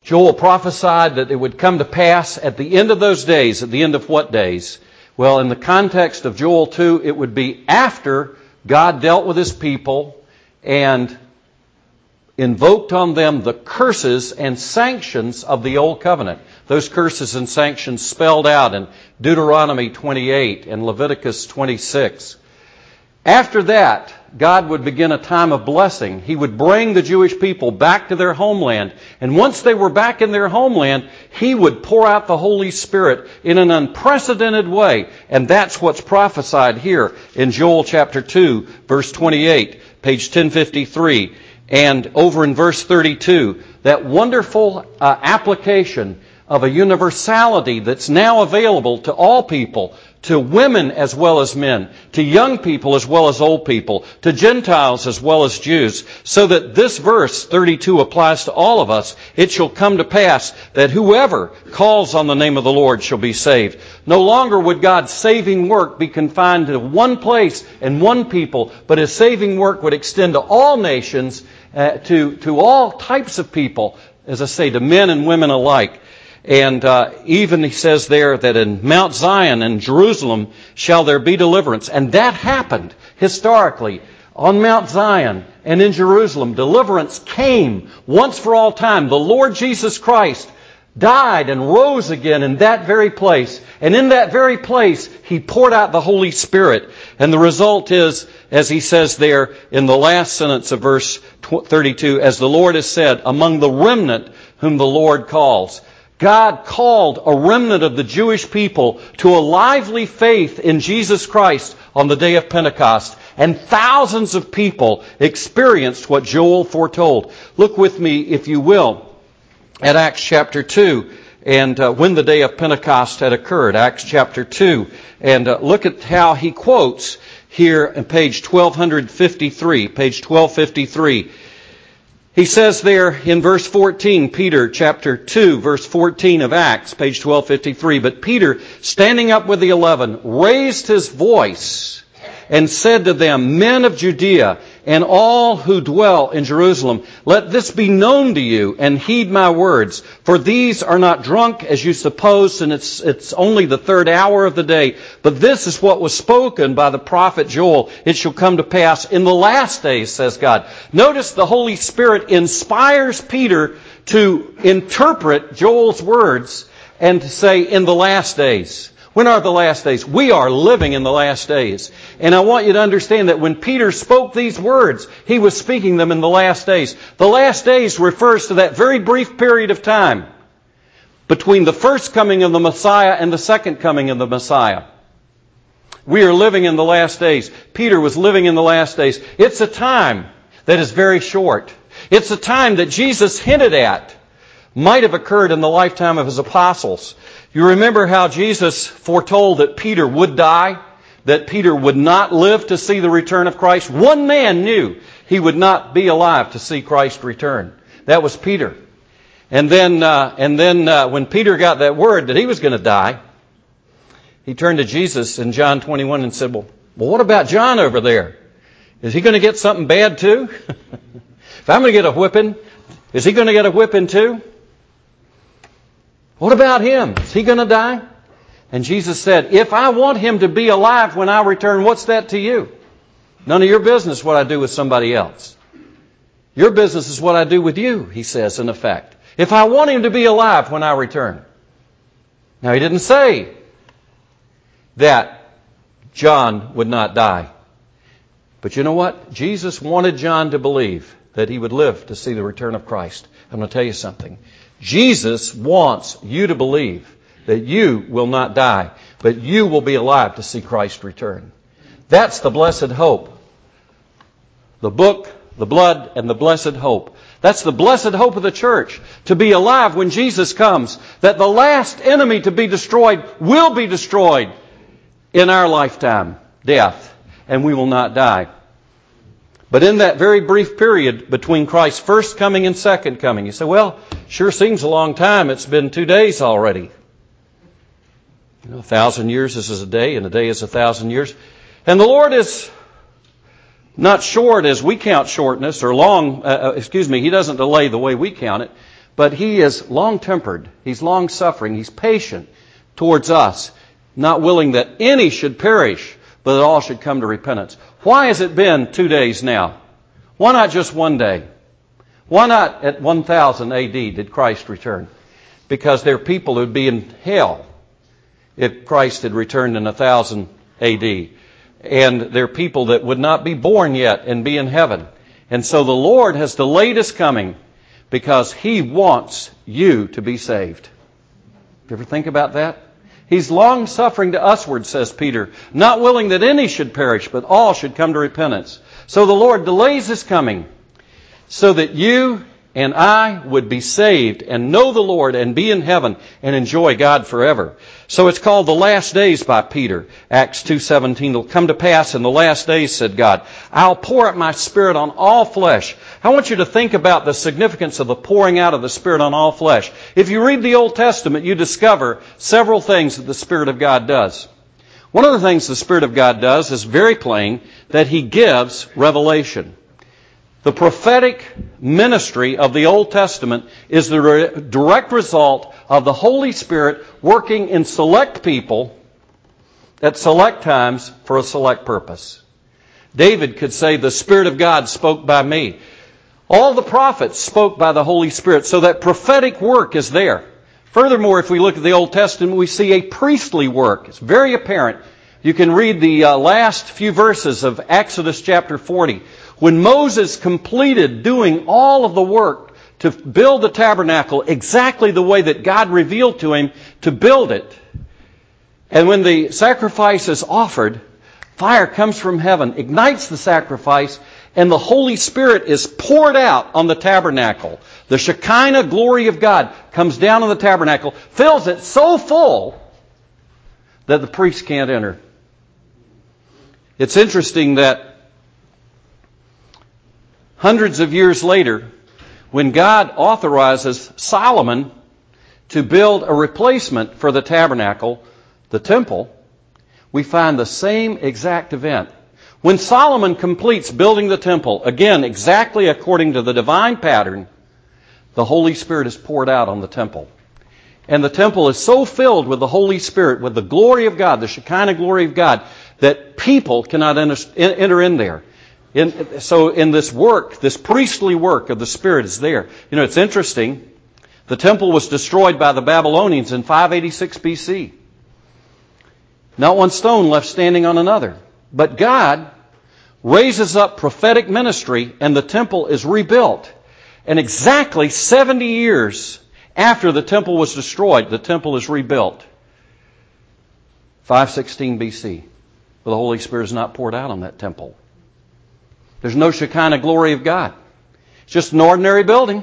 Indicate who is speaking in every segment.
Speaker 1: Joel prophesied that it would come to pass at the end of those days. At the end of what days? Well, in the context of Joel 2, it would be after God dealt with His people and invoked on them the curses and sanctions of the Old Covenant. Those curses and sanctions spelled out in Deuteronomy 28 and Leviticus 26. After that, God would begin a time of blessing. He would bring the Jewish people back to their homeland. And once they were back in their homeland, He would pour out the Holy Spirit in an unprecedented way. And that's what's prophesied here in Joel chapter 2, verse 28, page 1053. And over in verse 32, that wonderful application of a universality that's now available to all people, to women as well as men, to young people as well as old people, to Gentiles as well as Jews, so that this verse 32 applies to all of us. It shall come to pass that whoever calls on the name of the Lord shall be saved. No longer would God's saving work be confined to one place and one people, but His saving work would extend to all nations, to all types of people, as I say, to men and women alike. And even He says there that in Mount Zion and Jerusalem shall there be deliverance. And that happened historically on Mount Zion and in Jerusalem. Deliverance came once for all time. The Lord Jesus Christ died and rose again in that very place. And in that very place, He poured out the Holy Spirit. And the result is, as He says there in the last sentence of verse 32, as the Lord has said, among the remnant whom the Lord calls. God called a remnant of the Jewish people to a lively faith in Jesus Christ on the day of Pentecost. And thousands of people experienced what Joel foretold. Look with me, if you will, at Acts chapter 2 and when the day of Pentecost had occurred. Acts chapter 2. And look at how he quotes here on page 1253. Page 1253. He says there in verse 14, Peter chapter 2, verse 14 of Acts, page 1253, but Peter, standing up with the 11, raised his voice and said to them, men of Judea and all who dwell in Jerusalem, let this be known to you and heed my words. For these are not drunk as you suppose, and it's only the third hour of the day. But this is what was spoken by the prophet Joel. It shall come to pass in the last days, says God. Notice the Holy Spirit inspires Peter to interpret Joel's words and to say in the last days. When are the last days? We are living in the last days. And I want you to understand that when Peter spoke these words, he was speaking them in the last days. The last days refers to that very brief period of time between the first coming of the Messiah and the second coming of the Messiah. We are living in the last days. Peter was living in the last days. It's a time that is very short. It's a time that Jesus hinted at might have occurred in the lifetime of His apostles. You remember how Jesus foretold that Peter would die, that Peter would not live to see the return of Christ? One man knew he would not be alive to see Christ return. That was Peter. And then when Peter got that word that he was going to die, he turned to Jesus in John 21 and said, well, what about John over there? Is he going to get something bad too? If I'm going to get a whipping, is he going to get a whipping too? What about him? Is he going to die? And Jesus said, if I want him to be alive when I return, what's that to you? None of your business what I do with somebody else. Your business is what I do with you, He says in effect. If I want him to be alive when I return. Now He didn't say that John would not die. But you know what? Jesus wanted John to believe that he would live to see the return of Christ. I'm going to tell you something. Jesus wants you to believe that you will not die, but you will be alive to see Christ return. That's the blessed hope. The book, the blood, and the blessed hope. That's the blessed hope of the church, to be alive when Jesus comes, that the last enemy to be destroyed will be destroyed in our lifetime, death, and we will not die. But in that very brief period between Christ's first coming and second coming, you say, well, sure seems a long time. It's been 2 days already. 1,000 years is a day, and a day is 1,000 years. And the Lord is not short as we count shortness, or long, He doesn't delay the way we count it. But He is long-tempered. He's long-suffering. He's patient towards us, not willing that any should perish, but that all should come to repentance. Why has it been 2 days now? Why not just 1 day? Why not at 1000 AD did Christ return? Because there are people who would be in hell if Christ had returned in 1000 AD. And there are people that would not be born yet and be in heaven. And so the Lord has delayed His coming because He wants you to be saved. You ever think about that? He's long-suffering to usward, says Peter, not willing that any should perish, but all should come to repentance. So the Lord delays His coming so that you and I would be saved and know the Lord and be in heaven and enjoy God forever. So it's called the last days by Peter. Acts 2:17, it'll come to pass in the last days, said God, I'll pour out my Spirit on all flesh. I want you to think about the significance of the pouring out of the Spirit on all flesh. If you read the Old Testament, you discover several things that the Spirit of God does. One of the things the Spirit of God does is very plain, that He gives revelation. The prophetic ministry of the Old Testament is the direct result of the Holy Spirit working in select people at select times for a select purpose. David could say, the Spirit of God spoke by me. All the prophets spoke by the Holy Spirit, so that prophetic work is there. Furthermore, if we look at the Old Testament, we see a priestly work. It's very apparent. You can read the last few verses of Exodus chapter 40. When Moses completed doing all of the work to build the tabernacle exactly the way that God revealed to him to build it, and when the sacrifice is offered, fire comes from heaven, ignites the sacrifice, and the Holy Spirit is poured out on the tabernacle. The Shekinah glory of God comes down on the tabernacle, fills it so full that the priest can't enter. It's interesting that hundreds of years later, when God authorizes Solomon to build a replacement for the tabernacle, the temple, we find the same exact event. When Solomon completes building the temple, again, exactly according to the divine pattern, the Holy Spirit is poured out on the temple. And the temple is so filled with the Holy Spirit, with the glory of God, the Shekinah glory of God, that people cannot enter in there. So in this work, this priestly work of the Spirit is there. You know, it's interesting. The temple was destroyed by the Babylonians in 586 BC. Not one stone left standing on another. But God raises up prophetic ministry and the temple is rebuilt. And exactly 70 years after the temple was destroyed, the temple is rebuilt. 516 BC. But the Holy Spirit is not poured out on that temple. There's no Shekinah glory of God. It's just an ordinary building.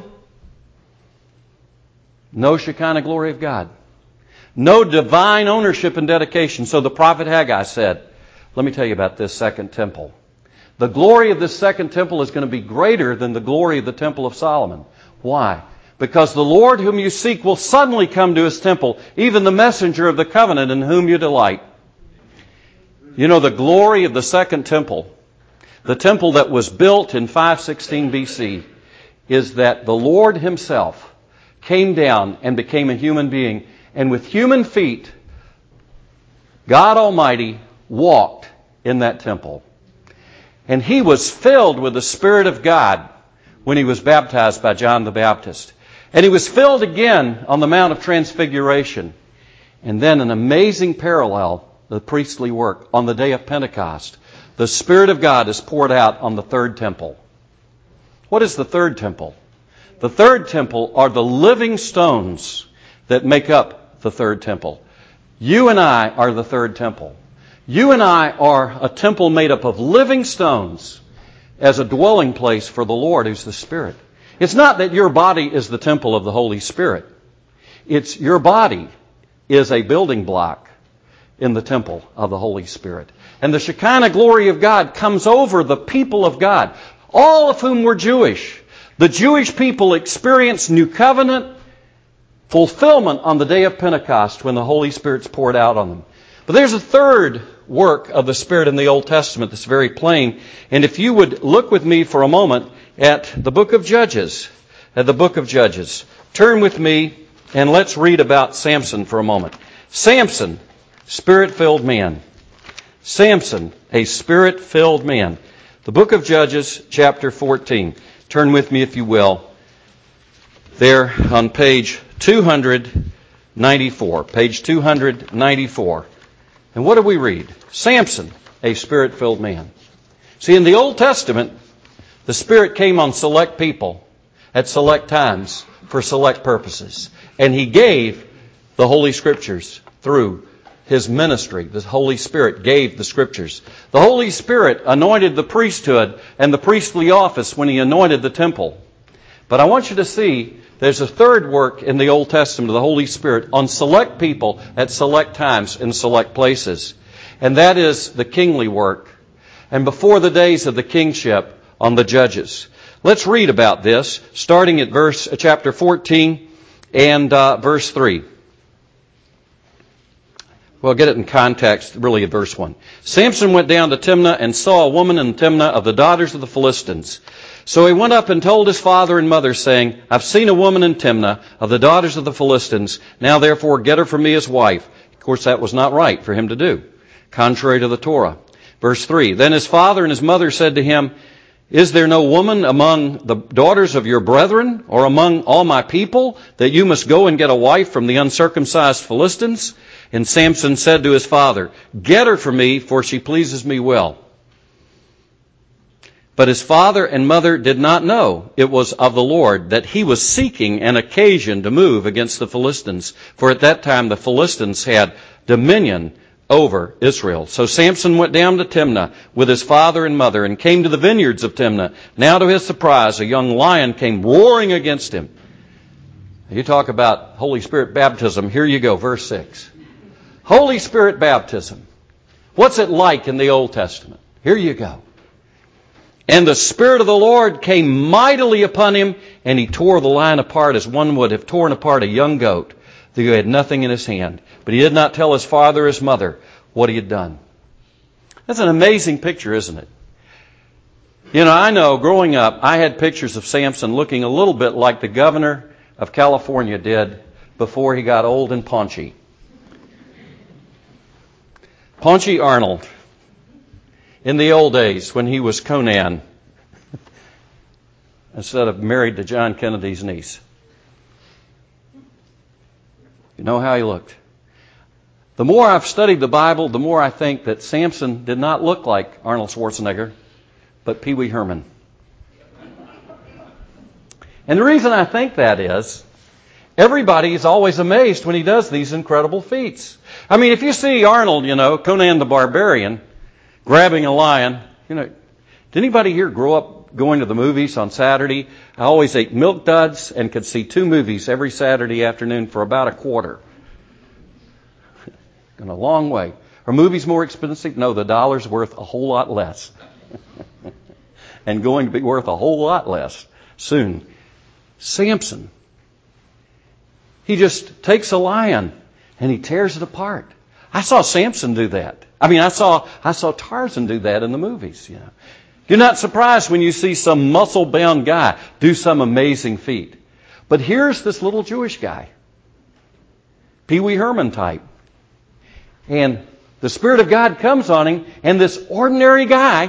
Speaker 1: No Shekinah glory of God. No divine ownership and dedication. So the prophet Haggai said, let me tell you about this second temple. The glory of this second temple is going to be greater than the glory of the temple of Solomon. Why? Because the Lord whom you seek will suddenly come to His temple, even the messenger of the covenant in whom you delight. You know, the glory of the second temple, the temple that was built in 516 BC, is that the Lord Himself came down and became a human being, and with human feet, God Almighty walked in that temple. And He was filled with the Spirit of God when He was baptized by John the Baptist. And He was filled again on the Mount of Transfiguration. And then an amazing parallel, the priestly work, on the day of Pentecost. The Spirit of God is poured out on the third temple. What is the third temple? The third temple are the living stones that make up the third temple. You and I are the third temple. You and I are a temple made up of living stones as a dwelling place for the Lord who's the Spirit. It's not that your body is the temple of the Holy Spirit. It's your body is a building block in the temple of the Holy Spirit. And the Shekinah glory of God comes over the people of God, all of whom were Jewish. The Jewish people experienced New Covenant fulfillment on the day of Pentecost when the Holy Spirit's poured out on them. But there's a third work of the Spirit in the Old Testament that's very plain. And if you would look with me for a moment at the book of Judges. at the book of Judges. Turn with me and let's read about Samson for a moment. Samson, Spirit-filled man. Samson, a Spirit-filled man. The book of Judges, chapter 14. Turn with me, if you will, there on page 294. Page 294. And what do we read? Samson, a Spirit-filled man. See, in the Old Testament, the Spirit came on select people at select times for select purposes. And He gave the Holy Scriptures through His ministry. The Holy Spirit gave the Scriptures. The Holy Spirit anointed the priesthood and the priestly office when He anointed the temple. But I want you to see there's a third work in the Old Testament of the Holy Spirit on select people at select times in select places. And that is the kingly work. And before the days of the kingship on the judges. Let's read about this, starting at chapter 14 and verse 3. Well, get it in context, really, at verse 1. Samson went down to Timnah and saw a woman in Timnah of the daughters of the Philistines. So he went up and told his father and mother, saying, I've seen a woman in Timnah of the daughters of the Philistines. Now therefore get her for me as wife. Of course, that was not right for him to do, contrary to the Torah. Verse 3, Then his father and his mother said to him, Is there no woman among the daughters of your brethren or among all my people that you must go and get a wife from the uncircumcised Philistines? And Samson said to his father, Get her for me, for she pleases me well. But his father and mother did not know it was of the Lord that he was seeking an occasion to move against the Philistines. For at that time the Philistines had dominion over Israel. So Samson went down to Timnah with his father and mother and came to the vineyards of Timnah. Now to his surprise, a young lion came roaring against him. You talk about Holy Spirit baptism. Here you go, verse 6. Holy Spirit baptism. What's it like in the Old Testament? Here you go. And the Spirit of the Lord came mightily upon him, and he tore the lion apart as one would have torn apart a young goat, who had nothing in his hand. But he did not tell his father or his mother what he had done. That's an amazing picture, isn't it? You know, I know growing up, I had pictures of Samson looking a little bit like the governor of California did before he got old and paunchy. Paunchy Arnold, in the old days when he was Conan, instead of married to John Kennedy's niece. You know how he looked. The more I've studied the Bible, the more I think that Samson did not look like Arnold Schwarzenegger, but Pee Wee Herman. And the reason I think that is, everybody is always amazed when he does these incredible feats. I mean, if you see Arnold, Conan the Barbarian, grabbing a lion, did anybody here grow up going to the movies on Saturday? I always ate Milk Duds and could see 2 movies every Saturday afternoon for about a quarter. Gone a long way. Are movies more expensive? No, the dollar's worth a whole lot less. And going to be worth a whole lot less soon. Samson. He just takes a lion and he tears it apart. I saw Samson do that. I saw Tarzan do that in the movies. You're not surprised when you see some muscle-bound guy do some amazing feat. But here's this little Jewish guy, Pee Wee Herman type. And the Spirit of God comes on him, and this ordinary guy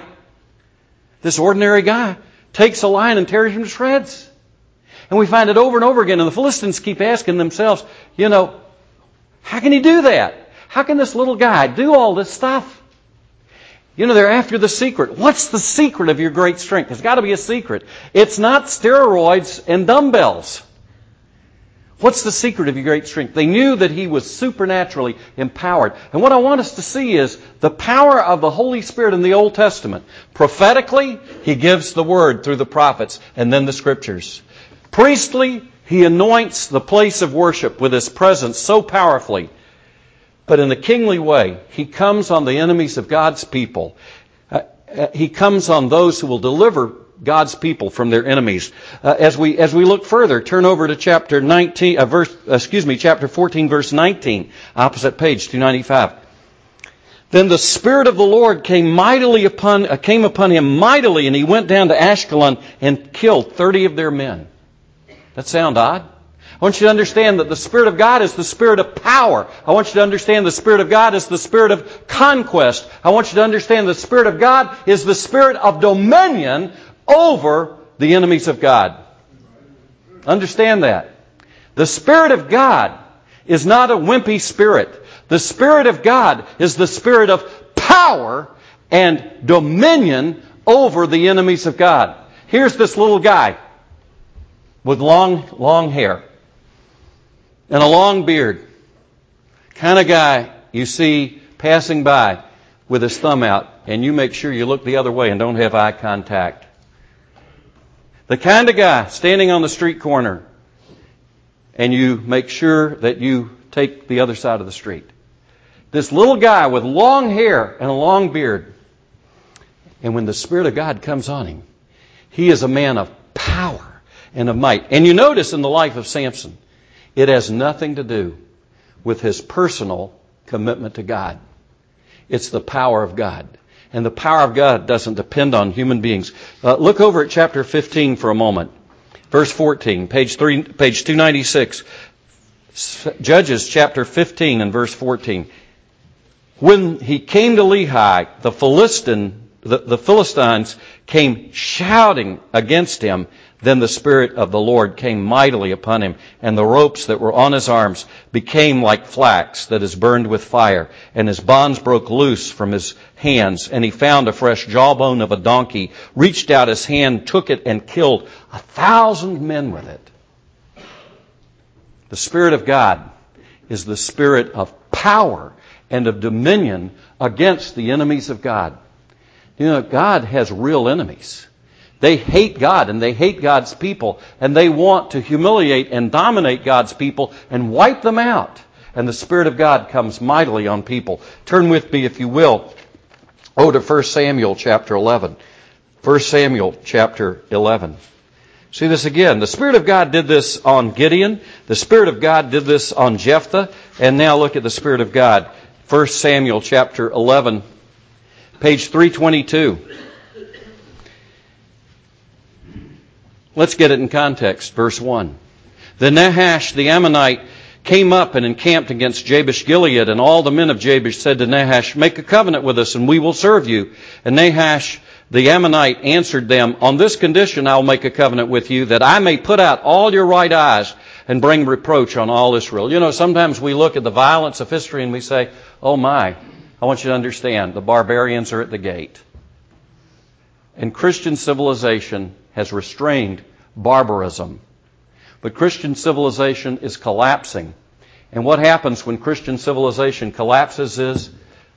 Speaker 1: takes a lion and tears him to shreds. And we find it over and over again, and the Philistines keep asking themselves, how can he do that? How can this little guy do all this stuff? They're after the secret. What's the secret of your great strength? There's got to be a secret. It's not steroids and dumbbells. What's the secret of your great strength? They knew that he was supernaturally empowered. And what I want us to see is the power of the Holy Spirit in the Old Testament. Prophetically, He gives the Word through the prophets and then the Scriptures. Priestly, He anoints the place of worship with His presence so powerfully. But in the kingly way, He comes on the enemies of God's people. He comes on those who will deliver God's people from their enemies. As we look further, turn over to chapter 14, verse 19, opposite page 295. Then the Spirit of the Lord came upon him mightily, and he went down to Ashkelon and killed 30 of their men. That sound odd? I want you to understand that the Spirit of God is the Spirit of power. I want you to understand the Spirit of God is the Spirit of conquest. I want you to understand the Spirit of God is the Spirit of dominion over the enemies of God. Understand that. The Spirit of God is not a wimpy spirit. The Spirit of God is the Spirit of power and dominion over the enemies of God. Here's this little guy with long hair and a long beard. Kind of guy you see passing by with his thumb out, and you make sure you look the other way and don't have eye contact. The kind of guy standing on the street corner, and you make sure that you take the other side of the street. This little guy with long hair and a long beard. And when the Spirit of God comes on him, he is a man of power and of might. And you notice in the life of Samson, it has nothing to do with his personal commitment to God. It's the power of God. And the power of God doesn't depend on human beings. Look over at chapter 15 for a moment. Verse 14, page 296. Judges chapter 15 and verse 14. When he came to Lehi, the Philistines came shouting against him. Then the Spirit of the Lord came mightily upon him, and the ropes that were on his arms became like flax that is burned with fire, and his bonds broke loose from his hands. And he found a fresh jawbone of a donkey, reached out his hand, took it, and killed 1,000 men with it. The Spirit of God is the Spirit of power and of dominion against the enemies of God. You know, God has real enemies. They hate God and they hate God's people, and they want to humiliate and dominate God's people and wipe them out. And the Spirit of God comes mightily on people. Turn with me, if you will, to 1 Samuel chapter 11. 1 Samuel chapter 11. See this again. The Spirit of God did this on Gideon. The Spirit of God did this on Jephthah. And now look at the Spirit of God. 1 Samuel chapter 11, page 322. Let's get it in context. Verse 1. Then Nahash the Ammonite came up and encamped against Jabesh Gilead, and all the men of Jabesh said to Nahash, "Make a covenant with us, and we will serve you." And Nahash the Ammonite answered them, "On this condition I will make a covenant with you, that I may put out all your right eyes and bring reproach on all Israel." You know, sometimes we look at the violence of history and we say, "Oh my, I want you to understand, the barbarians are at the gate." And Christian civilization has restrained barbarism. But Christian civilization is collapsing. And what happens when Christian civilization collapses is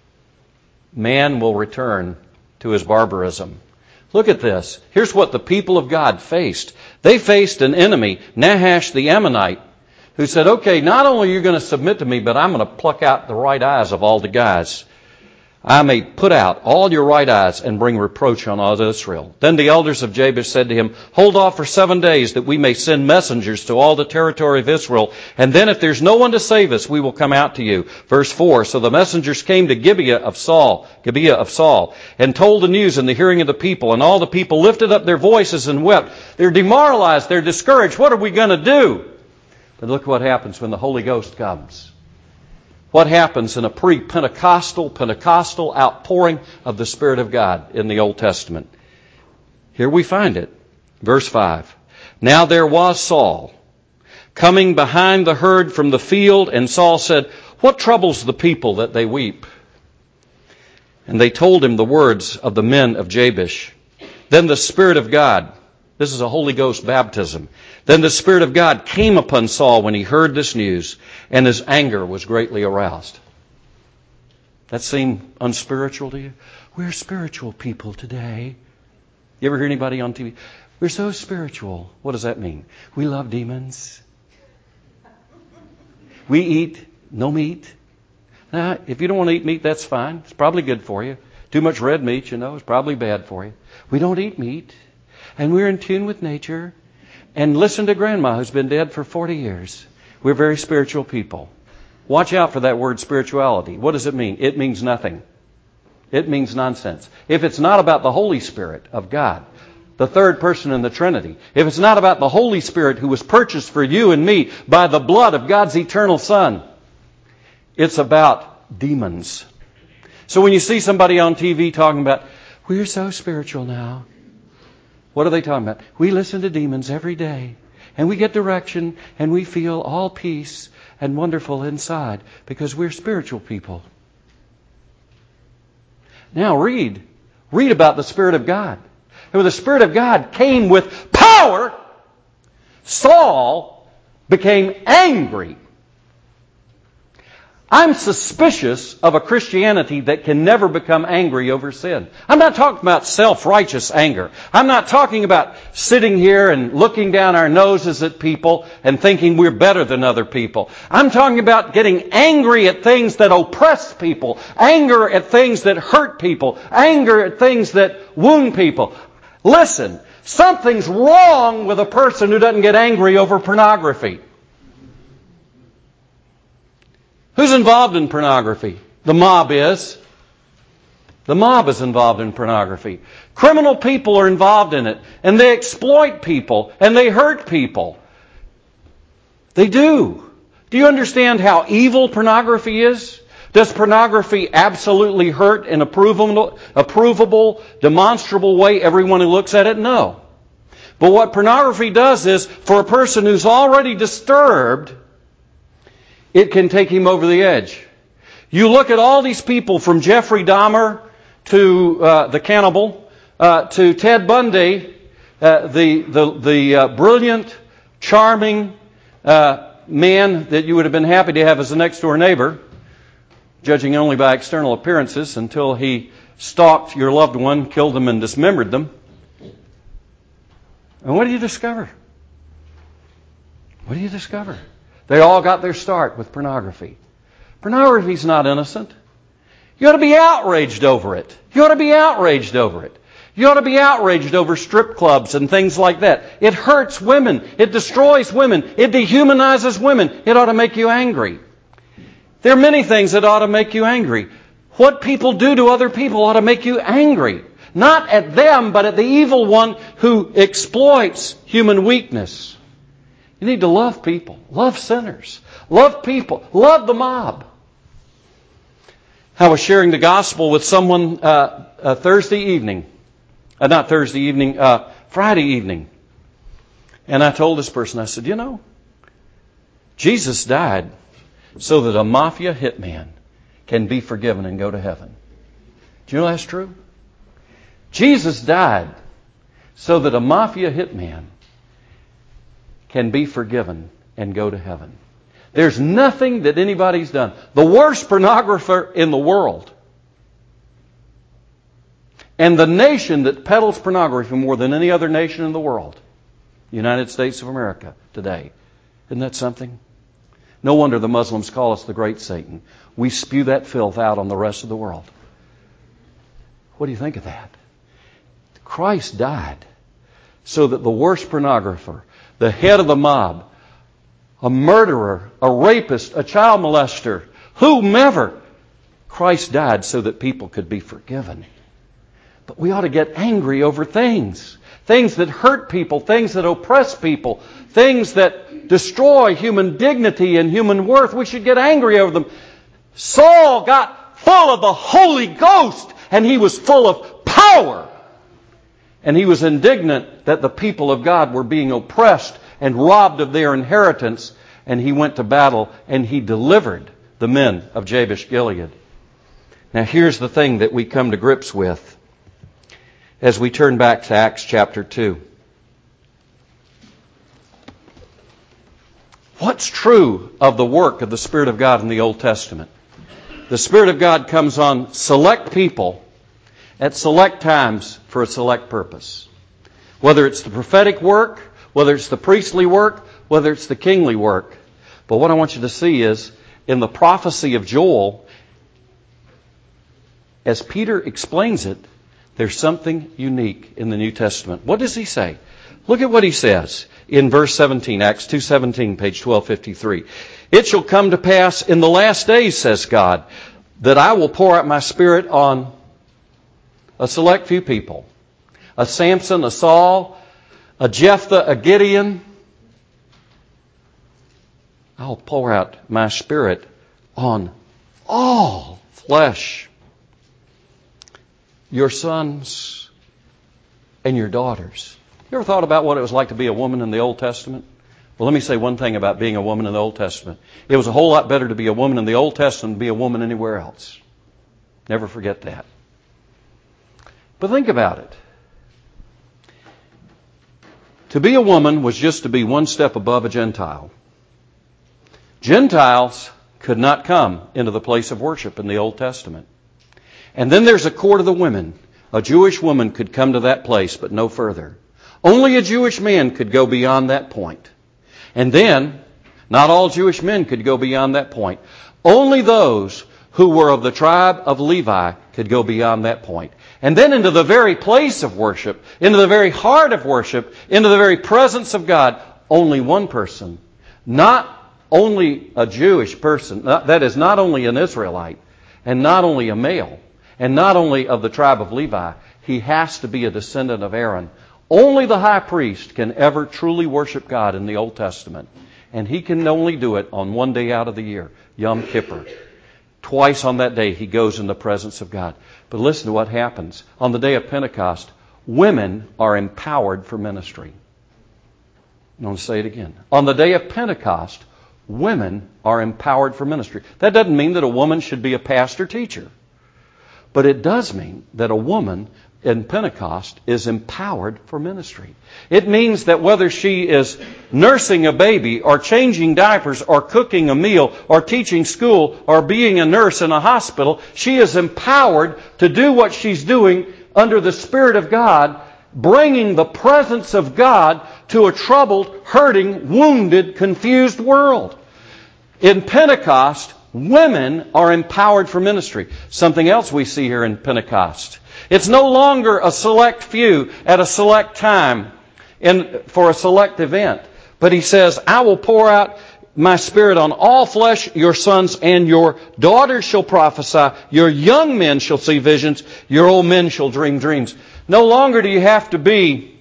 Speaker 1: man will return to his barbarism. Look at this. Here's what the people of God faced. They faced an enemy, Nahash the Ammonite, who said, "Okay, not only are you going to submit to me, but I'm going to pluck out the right eyes of all the guys. I may put out all your right eyes and bring reproach on all Israel." Then the elders of Jabesh said to him, "Hold off for 7 days, that we may send messengers to all the territory of Israel. And then if there's no one to save us, we will come out to you." Verse 4, so the messengers came to Gibeah of Saul, and told the news in the hearing of the people. And all the people lifted up their voices and wept. They're demoralized. They're discouraged. What are we going to do? But look what happens when the Holy Ghost comes. What happens in a Pentecostal outpouring of the Spirit of God in the Old Testament? Here we find it. Verse 5. Now there was Saul coming behind the herd from the field, and Saul said, "What troubles the people that they weep?" And they told him the words of the men of Jabesh. Then the Spirit of God, this is a Holy Ghost baptism. Then the Spirit of God came upon Saul when he heard this news, and his anger was greatly aroused. That seem unspiritual to you? We're spiritual people today. You ever hear anybody on TV? We're so spiritual. What does that mean? We love demons. We eat no meat. Now, if you don't want to eat meat, that's fine. It's probably good for you. Too much red meat, is probably bad for you. We don't eat meat. And we're in tune with nature. And listen to Grandma, who's been dead for 40 years. We're very spiritual people. Watch out for that word spirituality. What does it mean? It means nothing. It means nonsense. If it's not about the Holy Spirit of God, the third person in the Trinity, if it's not about the Holy Spirit who was purchased for you and me by the blood of God's eternal Son, it's about demons. So when you see somebody on TV talking about, we're so spiritual now, what are they talking about? We listen to demons every day, and we get direction, and we feel all peace and wonderful inside because we're spiritual people. Now read about the Spirit of God. And when the Spirit of God came with power, Saul became angry. I'm suspicious of a Christianity that can never become angry over sin. I'm not talking about self-righteous anger. I'm not talking about sitting here and looking down our noses at people and thinking we're better than other people. I'm talking about getting angry at things that oppress people, anger at things that hurt people, anger at things that wound people. Listen, something's wrong with a person who doesn't get angry over pornography. Who's involved in pornography? The mob is. The mob is involved in pornography. Criminal people are involved in it, and they exploit people, and they hurt people. They do. Do you understand how evil pornography is? Does pornography absolutely hurt in an approvable, demonstrable way everyone who looks at it? No. But what pornography does is, for a person who's already disturbed, it can take him over the edge. You look at all these people from Jeffrey Dahmer to the cannibal, to Ted Bundy, the brilliant, charming man that you would have been happy to have as a next-door neighbor, judging only by external appearances, until he stalked your loved one, killed them, and dismembered them. And what do you discover? What do you discover? They all got their start with pornography. Pornography's not innocent. You ought to be outraged over it. You ought to be outraged over it. You ought to be outraged over strip clubs and things like that. It hurts women. It destroys women. It dehumanizes women. It ought to make you angry. There are many things that ought to make you angry. What people do to other people ought to make you angry. Not at them, but at the evil one who exploits human weakness. You need to love people, love sinners, love people, love the mob. I was sharing the gospel with someone Friday evening. And I told this person, I said, you know, Jesus died so that a mafia hitman can be forgiven and go to heaven. Do you know that's true? Jesus died so that a mafia hitman can be forgiven and go to heaven. There's nothing that anybody's done. The worst pornographer in the world, and the nation that peddles pornography more than any other nation in the world, the United States of America today. Isn't that something? No wonder the Muslims call us the Great Satan. We spew that filth out on the rest of the world. What do you think of that? Christ died so that the worst pornographer, the head of the mob, a murderer, a rapist, a child molester, whomever, Christ died so that people could be forgiven. But we ought to get angry over things that hurt people, things that oppress people, things that destroy human dignity and human worth. We should get angry over them. Saul got full of the Holy Ghost, and he was full of power. And he was indignant that the people of God were being oppressed and robbed of their inheritance. And he went to battle and he delivered the men of Jabesh Gilead. Now here's the thing that we come to grips with as we turn back to Acts chapter 2. What's true of the work of the Spirit of God in the Old Testament? The Spirit of God comes on select people at select times for a select purpose. Whether it's the prophetic work, whether it's the priestly work, whether it's the kingly work. But what I want you to see is, in the prophecy of Joel, as Peter explains it, there's something unique in the New Testament. What does he say? Look at what he says in verse 17, Acts 2:17, page 1253. It shall come to pass in the last days, says God, that I will pour out my Spirit on a select few people. a Samson, a Saul, a Jephthah, a Gideon. I'll pour out my Spirit on all flesh. Your sons and your daughters. You ever thought about what it was like to be a woman in the Old Testament? Well, let me say one thing about being a woman in the Old Testament. It was a whole lot better to be a woman in the Old Testament than to be a woman anywhere else. Never forget that. But think about it. To be a woman was just to be one step above a Gentile. Gentiles could not come into the place of worship in the Old Testament. And then there's a court of the women. A Jewish woman could come to that place, but no further. Only a Jewish man could go beyond that point. And then, not all Jewish men could go beyond that point. Only those who were of the tribe of Levi could go beyond that point. And then into the very place of worship, into the very heart of worship, into the very presence of God, only one person, not only a Jewish person, that is not only an Israelite, and not only a male, and not only of the tribe of Levi, he has to be a descendant of Aaron. Only the high priest can ever truly worship God in the Old Testament. And he can only do it on one day out of the year, Yom Kippur. Twice on that day he goes in the presence of God. But listen to what happens. On the day of Pentecost, women are empowered for ministry. I'm going to say it again. On the day of Pentecost, women are empowered for ministry. That doesn't mean that a woman should be a pastor teacher. But it does mean that a woman in Pentecost is empowered for ministry. It means that whether she is nursing a baby or changing diapers or cooking a meal or teaching school or being a nurse in a hospital, she is empowered to do what she's doing under the Spirit of God, bringing the presence of God to a troubled, hurting, wounded, confused world. In Pentecost, women are empowered for ministry. Something else we see here in Pentecost. It's no longer a select few at a select time for a select event. But he says, I will pour out my Spirit on all flesh. Your sons and your daughters shall prophesy. Your young men shall see visions. Your old men shall dream dreams. No longer do you have to be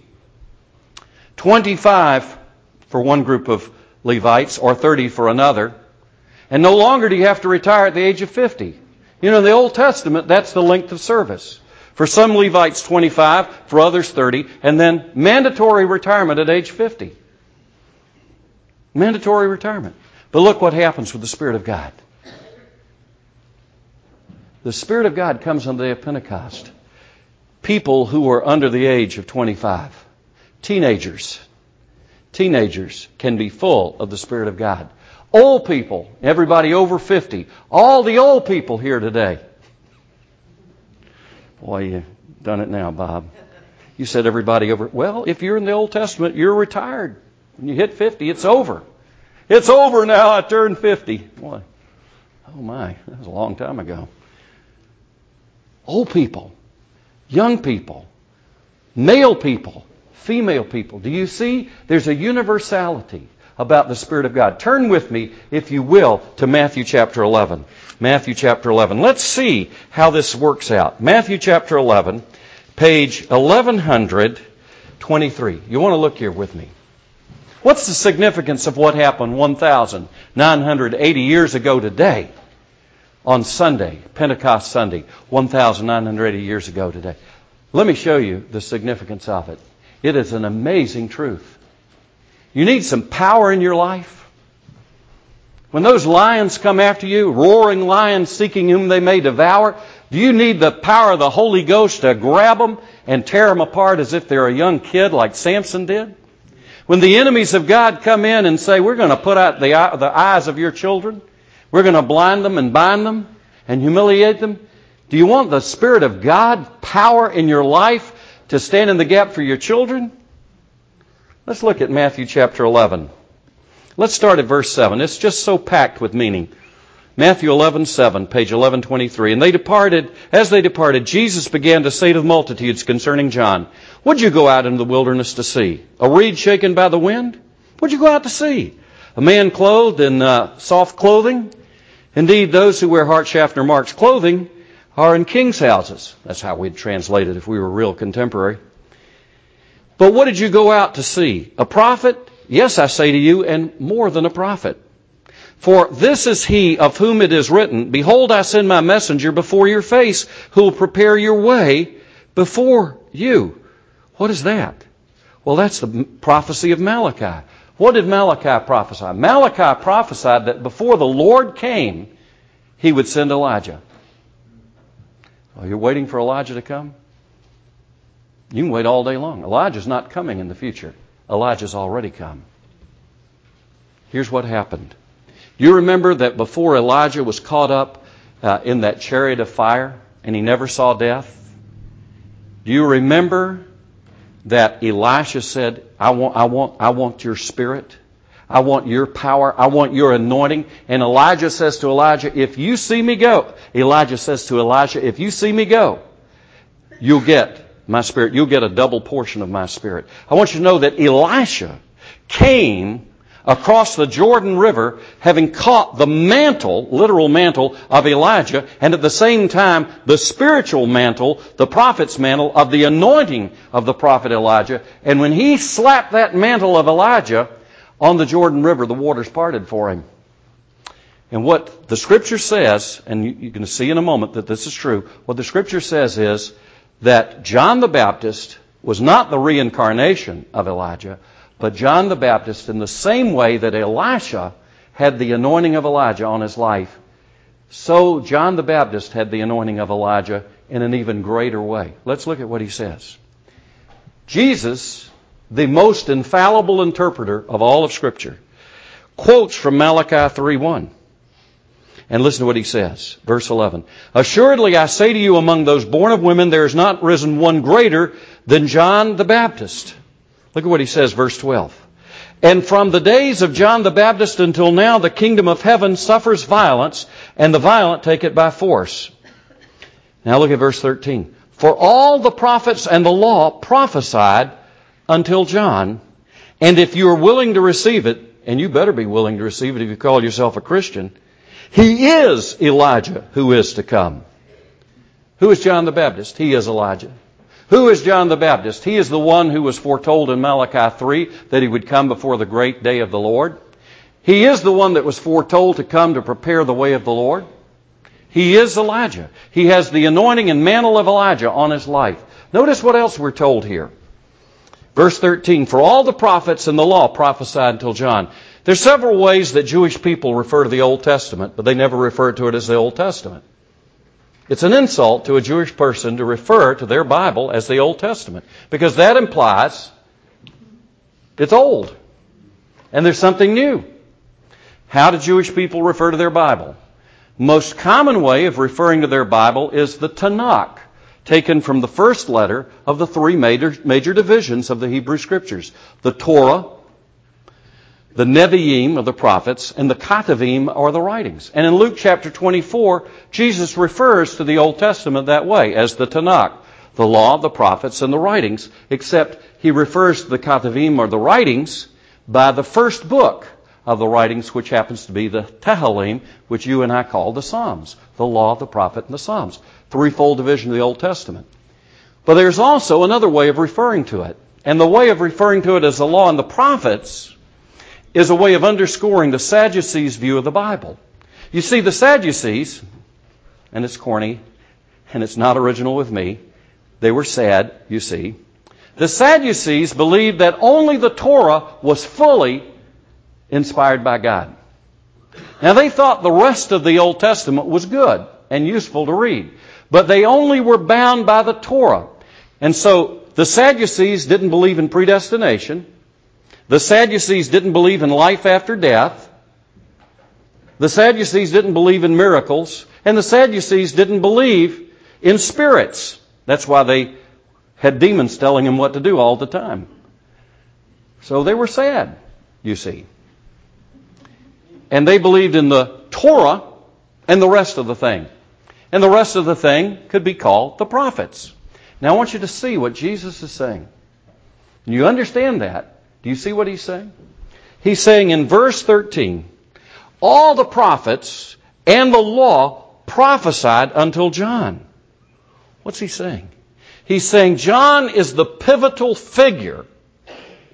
Speaker 1: 25 for one group of Levites or 30 for another. And no longer do you have to retire at the age of 50. You know, in the Old Testament, that's the length of service. For some Levites, 25. For others, 30. And then mandatory retirement at age 50. Mandatory retirement. But look what happens with the Spirit of God. The Spirit of God comes on the day of Pentecost. People who are under the age of 25. Teenagers can be full of the Spirit of God. Old people, everybody over 50, all the old people here today. Boy, you've done it now, Bob. You said everybody over. Well, if you're in the Old Testament, you're retired. When you hit 50, it's over. It's over now. I turned 50. Boy, oh my, that was a long time ago. Old people, young people, male people, female people. Do you see? There's a universality about the Spirit of God. Turn with me, if you will, to Matthew chapter 11. Matthew chapter 11. Let's see how this works out. Matthew chapter 11, page 1123. You want to look here with me. What's the significance of what happened 1,980 years ago today on Sunday, Pentecost Sunday, 1,980 years ago today? Let me show you the significance of it. It is an amazing truth. You need some power in your life. When those lions come after you, roaring lions seeking whom they may devour, do you need the power of the Holy Ghost to grab them and tear them apart as if they're a young kid like Samson did? When the enemies of God come in and say, we're going to put out the eyes of your children, we're going to blind them and bind them and humiliate them, do you want the Spirit of God power in your life to stand in the gap for your children? Let's look at Matthew chapter 11. Let's start at verse 7. It's just so packed with meaning. Matthew 11:7, page 1123. And as they departed, Jesus began to say to the multitudes concerning John, what'd you go out into the wilderness to see? A reed shaken by the wind? What'd you go out to see? A man clothed in soft clothing? Indeed, those who wear Hart-Schaffner Marx clothing are in king's houses. That's how we'd translate it if we were real contemporary. But what did you go out to see? A prophet? Yes, I say to you, and more than a prophet. For this is he of whom it is written, Behold, I send my messenger before your face, who will prepare your way before you. What is that? Well, that's the prophecy of Malachi. What did Malachi prophesy? Malachi prophesied that before the Lord came, he would send Elijah. Well, you're waiting for Elijah to come? You can wait all day long. Elijah's not coming in the future. Elijah's already come. Here's what happened. You remember that before Elijah was caught up in that chariot of fire and he never saw death? Do you remember that Elisha said, I want your spirit. I want your power. I want your anointing. And Elijah says to Elijah, if you see me go, Elijah says to Elisha, if you see me go, you'll get my spirit. You'll get a double portion of my spirit. I want you to know that Elisha came across the Jordan River having caught the mantle, literal mantle, of Elijah, and at the same time the spiritual mantle, the prophet's mantle, of the anointing of the prophet Elijah. And when he slapped that mantle of Elijah on the Jordan River, the waters parted for him. And what the Scripture says, and you're going to see in a moment that this is true, what the Scripture says is that John the Baptist was not the reincarnation of Elijah, but John the Baptist, in the same way that Elisha had the anointing of Elijah on his life, so John the Baptist had the anointing of Elijah in an even greater way. Let's look at what he says. Jesus, the most infallible interpreter of all of Scripture, quotes from Malachi 3:1. And listen to what he says. Verse 11. Assuredly I say to you, among those born of women, there is not risen one greater than John the Baptist. Look at what he says, verse 12. And from the days of John the Baptist until now, the kingdom of heaven suffers violence, and the violent take it by force. Now look at verse 13. For all the prophets and the law prophesied until John, and if you are willing to receive it, and you better be willing to receive it if you call yourself a Christian, he is Elijah who is to come. Who is John the Baptist? He is Elijah. Who is John the Baptist? He is the one who was foretold in Malachi 3 that he would come before the great day of the Lord. He is the one that was foretold to come to prepare the way of the Lord. He is Elijah. He has the anointing and mantle of Elijah on his life. Notice what else we're told here. Verse 13, for all the prophets and the law prophesied until John. There's several ways that Jewish people refer to the Old Testament, but they never refer to it as the Old Testament. It's an insult to a Jewish person to refer to their Bible as the Old Testament, because that implies it's old and there's something new. How do Jewish people refer to their Bible? Most common way of referring to their Bible is the Tanakh, taken from the first letter of the three major divisions of the Hebrew Scriptures. The Torah, the Nevi'im, or the prophets, and the Ketuvim, or the writings. And in Luke chapter 24, Jesus refers to the Old Testament that way, as the Tanakh, the law, the prophets, and the writings, except he refers to the Ketuvim, or the writings, by the first book of the writings, which happens to be the Tehillim, which you and I call the Psalms, the law, the prophet, and the Psalms. Threefold division of the Old Testament. But there's also another way of referring to it. And the way of referring to it as the law and the prophets is a way of underscoring the Sadducees' view of the Bible. You see, the Sadducees, and it's corny, and it's not original with me, they were sad, you see. The Sadducees believed that only the Torah was fully inspired by God. Now, they thought the rest of the Old Testament was good and useful to read, but they only were bound by the Torah. And so the Sadducees didn't believe in predestination. The Sadducees didn't believe in life after death. The Sadducees didn't believe in miracles. And the Sadducees didn't believe in spirits. That's why they had demons telling them what to do all the time. So they were sad, you see. And they believed in the Torah and the rest of the thing. And the rest of the thing could be called the prophets. Now I want you to see what Jesus is saying. And you understand that. Do you see what he's saying? He's saying in verse 13, all the prophets and the law prophesied until John. What's he saying? He's saying John is the pivotal figure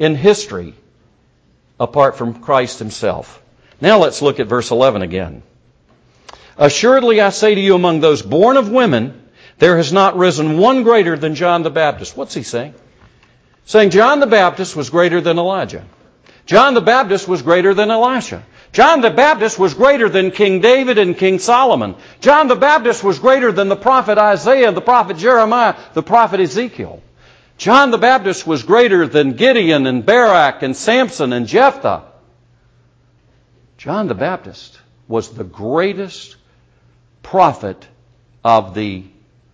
Speaker 1: in history apart from Christ himself. Now let's look at verse 11 again. Assuredly I say to you, among those born of women, there has not risen one greater than John the Baptist. What's he saying? Saying John the Baptist was greater than Elijah. John the Baptist was greater than Elisha. John the Baptist was greater than King David and King Solomon. John the Baptist was greater than the prophet Isaiah, the prophet Jeremiah, the prophet Ezekiel. John the Baptist was greater than Gideon and Barak and Samson and Jephthah. John the Baptist was the greatest prophet of the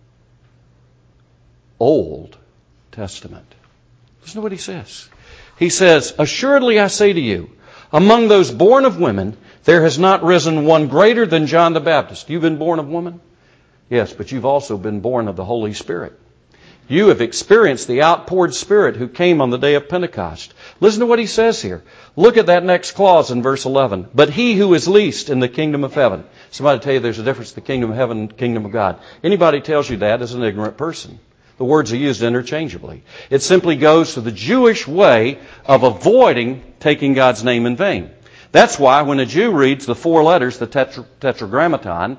Speaker 1: Old Testament. Listen to what he says. He says, assuredly I say to you, among those born of women, there has not risen one greater than John the Baptist. You've been born of woman? Yes, but you've also been born of the Holy Spirit. You have experienced the outpoured Spirit who came on the day of Pentecost. Listen to what he says here. Look at that next clause in verse 11. But he who is least in the kingdom of heaven. Somebody tell you there's a difference in the kingdom of heaven and the kingdom of God. Anybody tells you that is an ignorant person. The words are used interchangeably. It simply goes to the Jewish way of avoiding taking God's name in vain. That's why when a Jew reads the four letters, the Tetragrammaton,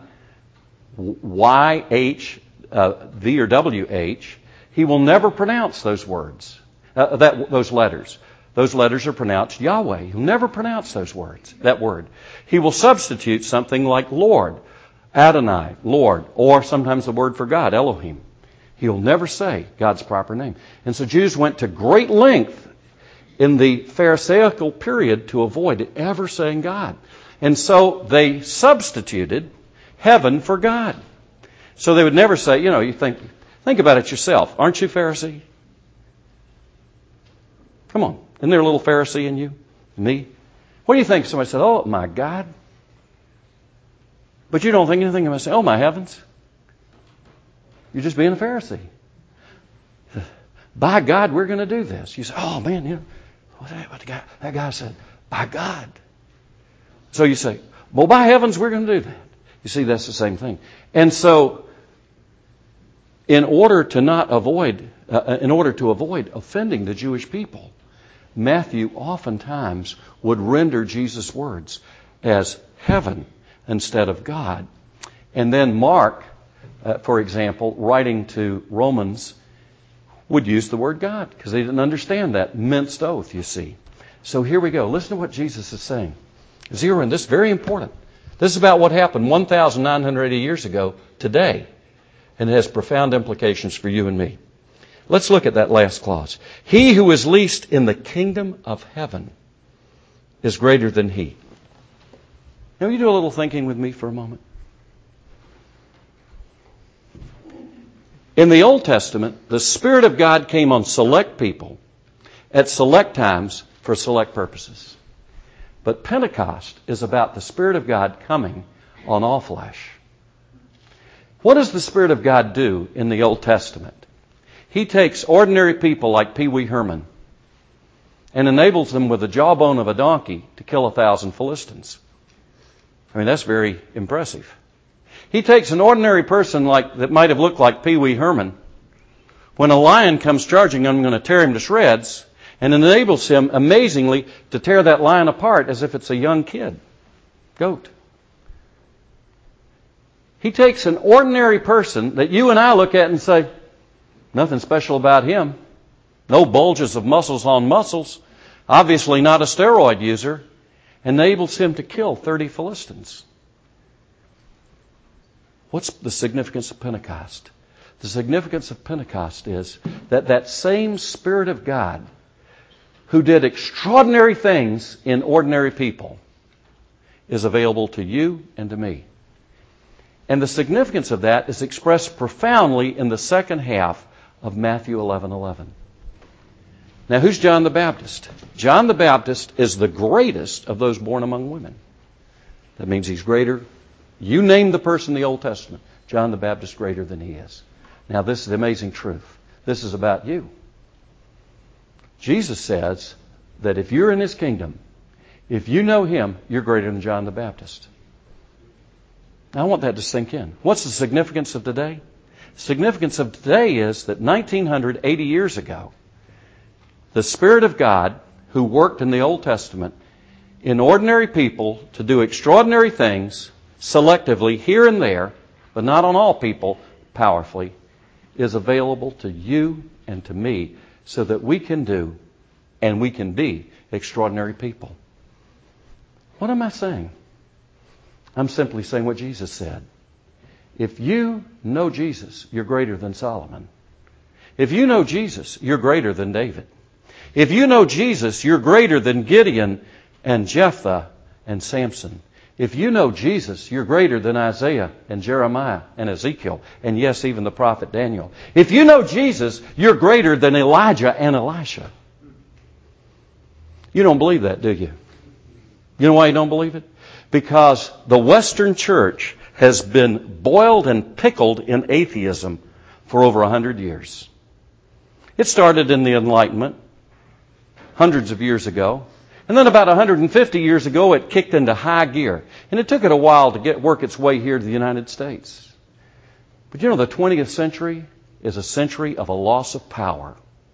Speaker 1: Y-H, V or W-H, he will never pronounce those words, those letters. Those letters are pronounced Yahweh. He'll never pronounce those words, that word. He will substitute something like Lord, Adonai, Lord, or sometimes the word for God, Elohim. He'll never say God's proper name. And so Jews went to great length in the Pharisaical period to avoid ever saying God. And so they substituted heaven for God. So they would never say, you think about it yourself. Aren't you Pharisee? Come on. Isn't there a little Pharisee in you? Me? What do you think? Somebody said, oh my God. But you don't think anything of myself. Oh my heavens. You're just being a Pharisee. By God, we're going to do this. You say, oh man, that guy said, by God. So you say, well, by heavens, we're going to do that. You see, that's the same thing. And so, in order to avoid offending the Jewish people, Matthew oftentimes would render Jesus' words as heaven instead of God. And then Mark, for example, writing to Romans, would use the word God because they didn't understand that minced oath, you see. So here we go. Listen to what Jesus is saying. Zero in this, very important. This is about what happened 1,980 years ago today, and it has profound implications for you and me. Let's look at that last clause. He who is least in the kingdom of heaven is greater than he. Now, you do a little thinking with me for a moment. In the Old Testament, the Spirit of God came on select people at select times for select purposes. But Pentecost is about the Spirit of God coming on all flesh. What does the Spirit of God do in the Old Testament? He takes ordinary people like Pee Wee Herman and enables them with the jawbone of a donkey to kill 1,000 Philistines. I mean, that's very impressive. He takes an ordinary person that might have looked like Pee Wee Herman. When a lion comes charging, I'm going to tear him to shreds, and enables him amazingly to tear that lion apart as if it's a young goat. He takes an ordinary person that you and I look at and say, nothing special about him. No bulges of muscles on muscles. Obviously not a steroid user. Enables him to kill 30 Philistines. What's the significance of Pentecost? The significance of Pentecost is that same Spirit of God who did extraordinary things in ordinary people is available to you and to me. And the significance of that is expressed profoundly in the second half of Matthew 11:11. Now, who's John the Baptist? John the Baptist is the greatest of those born among women. That means he's greater. You name the person in the Old Testament, John the Baptist greater than he is. Now, this is the amazing truth. This is about you. Jesus says that if you're in his kingdom, if you know him, you're greater than John the Baptist. Now, I want that to sink in. What's the significance of today? The significance of today is that 1980 years ago, The Spirit of God, who worked in the Old Testament in ordinary people to do extraordinary things, selectively, here and there, but not on all people, powerfully, is available to you and to me so that we can do and we can be extraordinary people. What am I saying? I'm simply saying what Jesus said. If you know Jesus, you're greater than Solomon. If you know Jesus, you're greater than David. If you know Jesus, you're greater than Gideon and Jephthah and Samson. If you know Jesus, you're greater than Isaiah and Jeremiah and Ezekiel, and yes, even the prophet Daniel. If you know Jesus, you're greater than Elijah and Elisha. You don't believe that, do you? You know why you don't believe it? Because the Western church has been boiled and pickled in atheism for over 100 years. It started in the Enlightenment, hundreds of years ago. And then about 150 years ago, it kicked into high gear. And it took it a while to work its way here to the United States. But you know, the 20th century is a century of a loss of power.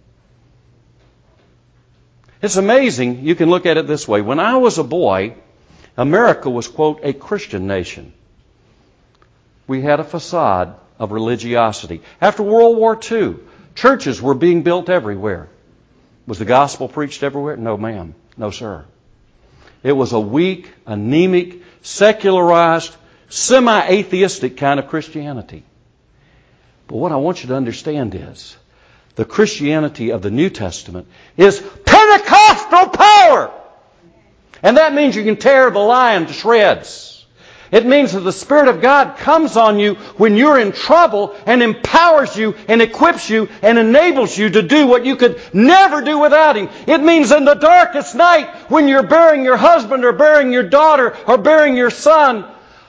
Speaker 1: It's amazing. You can look at it this way. When I was a boy, America was, quote, a Christian nation. We had a facade of religiosity. After World War II, churches were being built everywhere. Was the gospel preached everywhere? No, ma'am. No, sir. It was a weak, anemic, secularized, semi-atheistic kind of Christianity. But what I want you to understand is the Christianity of the New Testament is Pentecostal power. And that means you can tear the lion to shreds. It means that the Spirit of God comes on you when you're in trouble and empowers you and equips you and enables you to do what you could never do without Him. It means in the darkest night when you're burying your husband or burying your daughter or burying your son,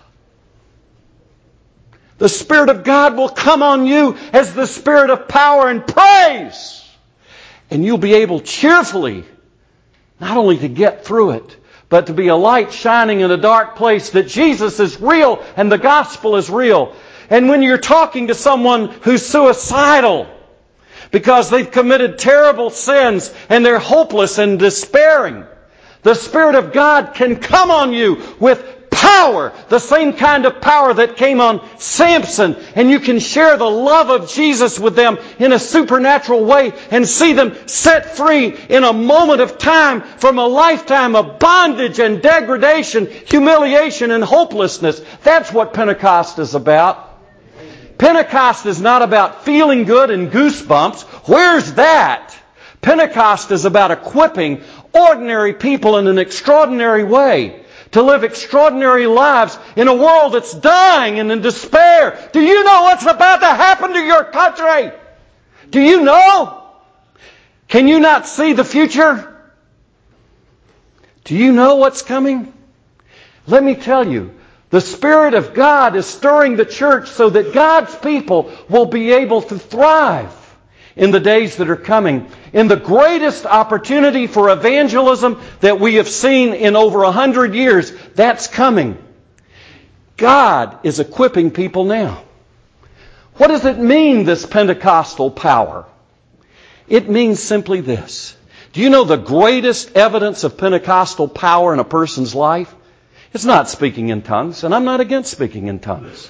Speaker 1: the Spirit of God will come on you as the Spirit of power and praise. And you'll be able cheerfully not only to get through it, but to be a light shining in a dark place, that Jesus is real and the gospel is real. And when you're talking to someone who's suicidal because they've committed terrible sins and they're hopeless and despairing, the Spirit of God can come on you with power, the same kind of power that came on Samson, and you can share the love of Jesus with them in a supernatural way and see them set free in a moment of time from a lifetime of bondage and degradation, humiliation and hopelessness. That's what Pentecost is about. Pentecost is not about feeling good and goosebumps. Where's that? Pentecost is about equipping ordinary people in an extraordinary way to live extraordinary lives in a world that's dying and in despair. Do you know what's about to happen to your country? Do you know? Can you not see the future? Do you know what's coming? Let me tell you, the Spirit of God is stirring the church so that God's people will be able to thrive in the days that are coming, in the greatest opportunity for evangelism that we have seen in over 100 years. That's coming. God is equipping people now. What does it mean, this Pentecostal power? It means simply this. Do you know the greatest evidence of Pentecostal power in a person's life? It's not speaking in tongues, and I'm not against speaking in tongues.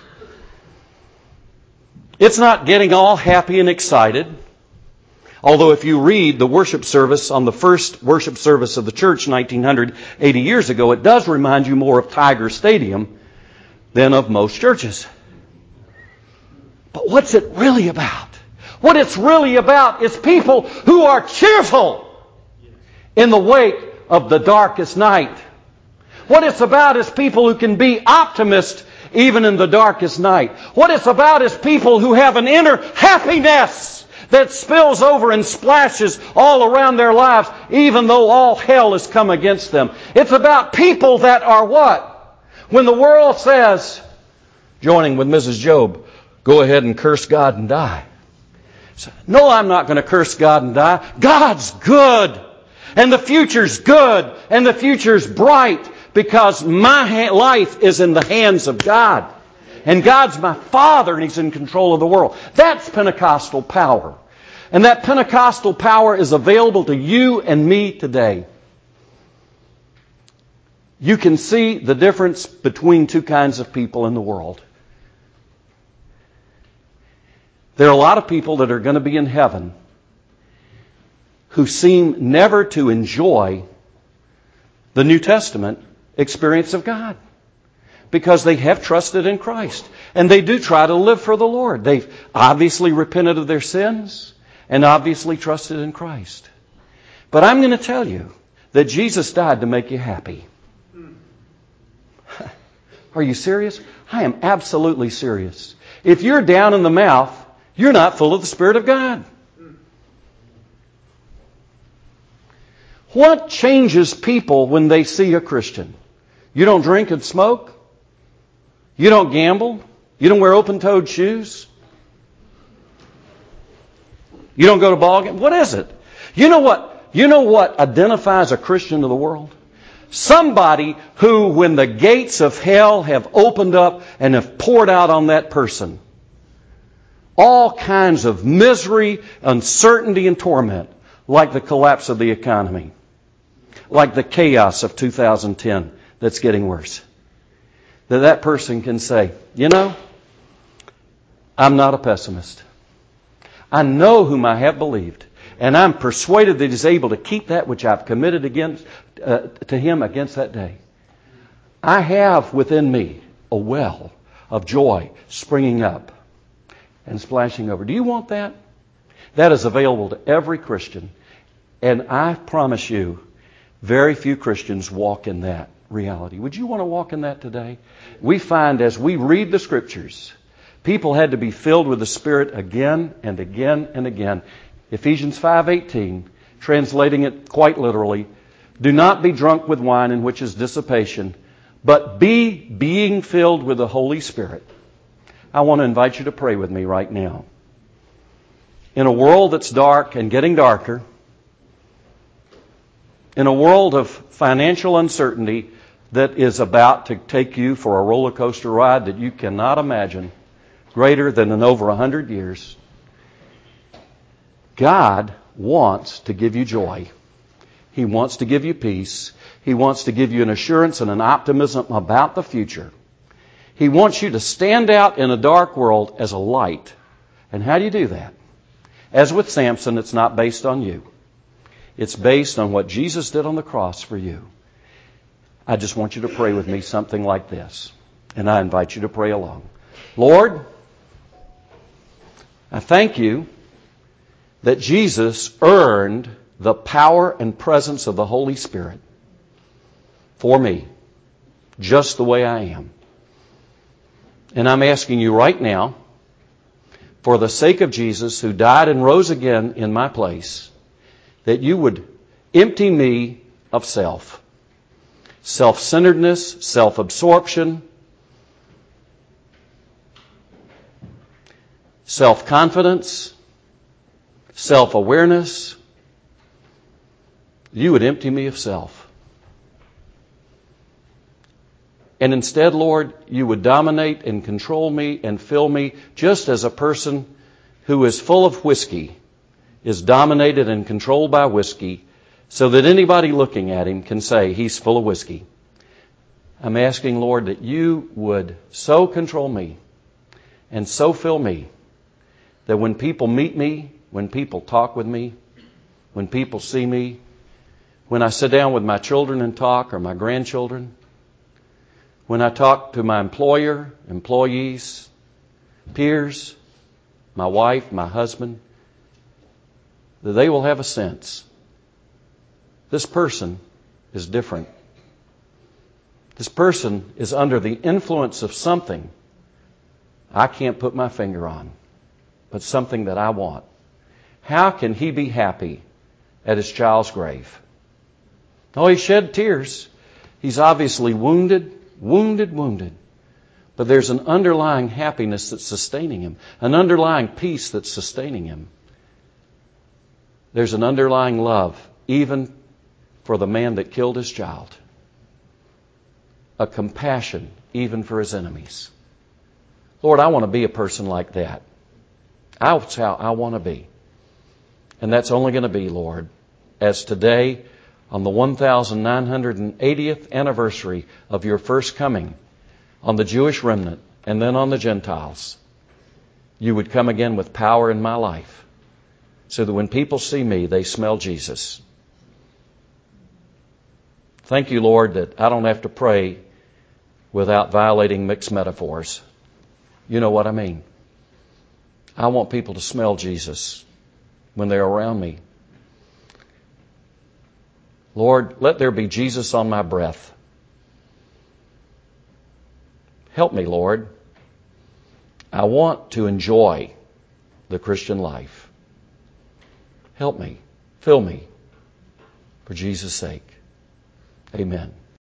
Speaker 1: It's not getting all happy and excited. Although if you read the worship service on the first worship service of the church 1980 years ago, it does remind you more of Tiger Stadium than of most churches. But what's it really about? What it's really about is people who are cheerful in the wake of the darkest night. What it's about is people who can be optimists even in the darkest night. What it's about is people who have an inner happiness that spills over and splashes all around their lives, even though all hell has come against them. It's about people that are what? When the world says, joining with Mrs. Job, go ahead and curse God and die. So, no, I'm not going to curse God and die. God's good. And the future's good. And the future's bright. Because my life is in the hands of God. And God's my Father, and He's in control of the world. That's Pentecostal power. And that Pentecostal power is available to you and me today. You can see the difference between two kinds of people in the world. There are a lot of people that are going to be in heaven who seem never to enjoy the New Testament experience of God, because they have trusted in Christ. And they do try to live for the Lord. They've obviously repented of their sins and obviously trusted in Christ. But I'm going to tell you that Jesus died to make you happy. Are you serious? I am absolutely serious. If you're down in the mouth, you're not full of the Spirit of God. What changes people when they see a Christian? You don't drink and smoke? You don't gamble? You don't wear open-toed shoes? You don't go to ball games? What is it? You know what identifies a Christian to the world? Somebody who, when the gates of hell have opened up and have poured out on that person, all kinds of misery, uncertainty, and torment, like the collapse of the economy, like the chaos of 2010 that's getting worse, that person can say, you know, I'm not a pessimist. I know whom I have believed, and I'm persuaded that He's able to keep that which I've committed to Him against that day. I have within me a well of joy springing up and splashing over. Do you want that? That is available to every Christian. And I promise you, very few Christians walk in that reality. Would you want to walk in that today? We find as we read the Scriptures, people had to be filled with the Spirit again and again and again. Ephesians 5:18, translating it quite literally, do not be drunk with wine in which is dissipation, but be being filled with the Holy Spirit. I want to invite you to pray with me right now. In a world that's dark and getting darker, in a world of financial uncertainty that is about to take you for a roller coaster ride that you cannot imagine, greater than in over 100 years, God wants to give you joy. He wants to give you peace. He wants to give you an assurance and an optimism about the future. He wants you to stand out in a dark world as a light. And how do you do that? As with Samson, it's not based on you. It's based on what Jesus did on the cross for you. I just want you to pray with me something like this. And I invite you to pray along. Lord, I thank you that Jesus earned the power and presence of the Holy Spirit for me, just the way I am. And I'm asking you right now, for the sake of Jesus, who died and rose again in my place, that you would empty me of self. Self-centeredness, self-absorption, self-confidence, self-awareness. You would empty me of self. And instead, Lord, you would dominate and control me and fill me just as a person who is full of whiskey is dominated and controlled by whiskey, so that anybody looking at him can say he's full of whiskey. I'm asking, Lord, that you would so control me and so fill me that when people meet me, when people talk with me, when people see me, when I sit down with my children and talk, or my grandchildren, when I talk to my employer, employees, peers, my wife, my husband, that they will have a sense. This person is different. This person is under the influence of something I can't put my finger on, but something that I want. How can he be happy at his child's grave? Oh, he shed tears. He's obviously wounded. But there's an underlying happiness that's sustaining him, an underlying peace that's sustaining him. There's an underlying love, even for the man that killed his child. A compassion, even for his enemies. Lord, I want to be a person like that. That's how I want to be. And that's only going to be, Lord, as today, on the 1980th anniversary of your first coming, on the Jewish remnant and then on the Gentiles, you would come again with power in my life, so that when people see me, they smell Jesus. Thank you, Lord, that I don't have to pray without violating mixed metaphors. You know what I mean. I want people to smell Jesus when they're around me. Lord, let there be Jesus on my breath. Help me, Lord. I want to enjoy the Christian life. Help me. Fill me. For Jesus' sake. Amen.